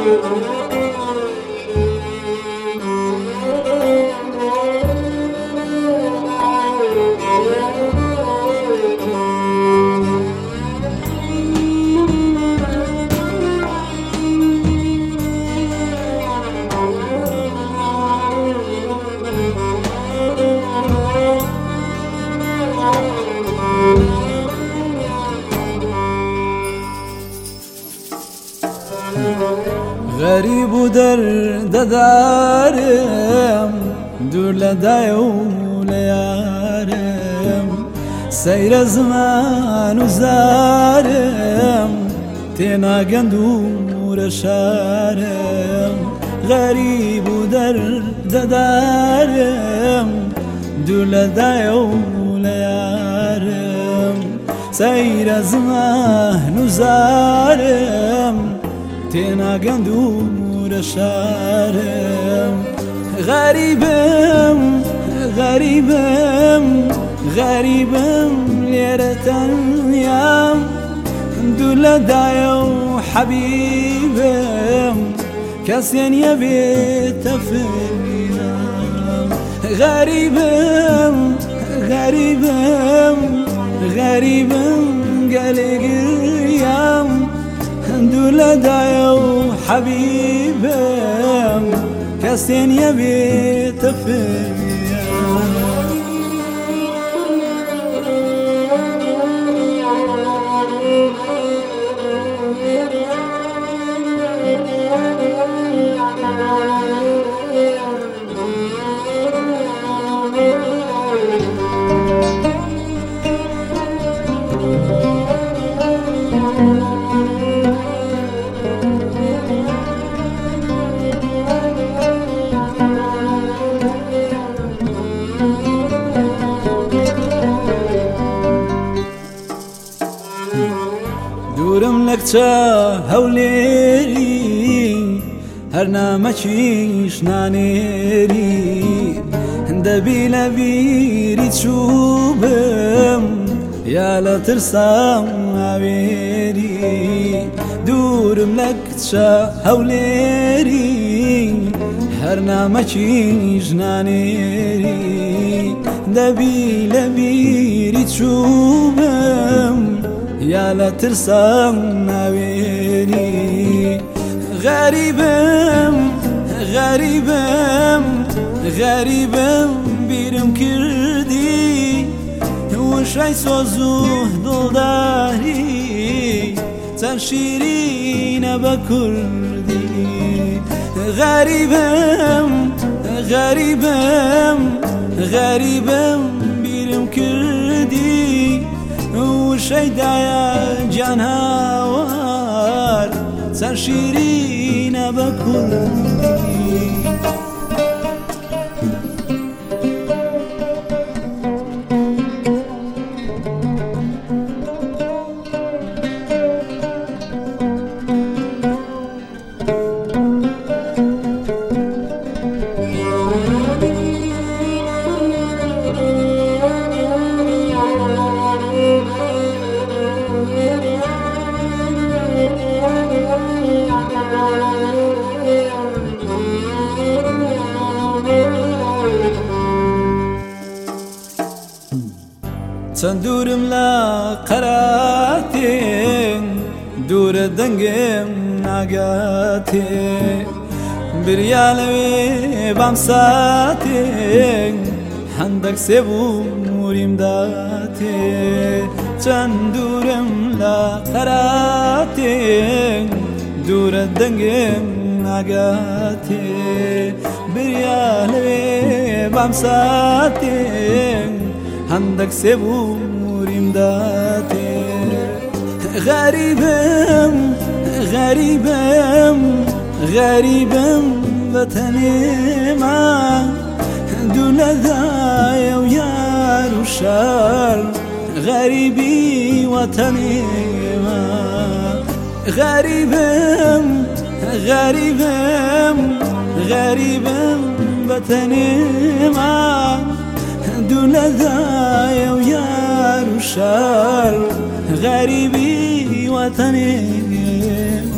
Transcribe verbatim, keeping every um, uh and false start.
غريب ودرد دارم دور لدای وليارم سير زمان وزارم تينا قندور شارم غريب ودرد دارم دور لدای وليارم سير زمان وزارم تينا قندور شارم غريبم غريبم غريبم ليرة يام دولا دايو حبيبم كاسين يبيت فينا غريبم غريبم غريبم قالي قيام دولا دايو حبيبم كاسين يبيت فيا دورم لك هوليري هرنا ماشيش نانيري دبي لبيري تشوبم يا لا ترسم عبيري دورم لك هوليري هرنا ماشيش نانيري دبي لبيري تشوبم يا لا ترسم ناويني غريبم غريبم غريبم بيرم كردي وش عيسوزوه دلداري تنشيرين بكردي غريبم غريبم غريبم بيرم كردي وشي دايا جان هاوار سر شيرين بكردي سندورم لا قراتين دور دنگم ناقاتين بريالوي بامساتين حندك سيبو موريم داتين سندورم لا قراتين دور دنگم ناقاتين بريالوي بامساتين عندك سبور امداتي غريبم غريبم غريبم وطني ما دولا ذايا ويار وشار غريبي وطني ما غريبم غريبم غريبم وطني ما دولا ذايا ويار وشار غريبي وطني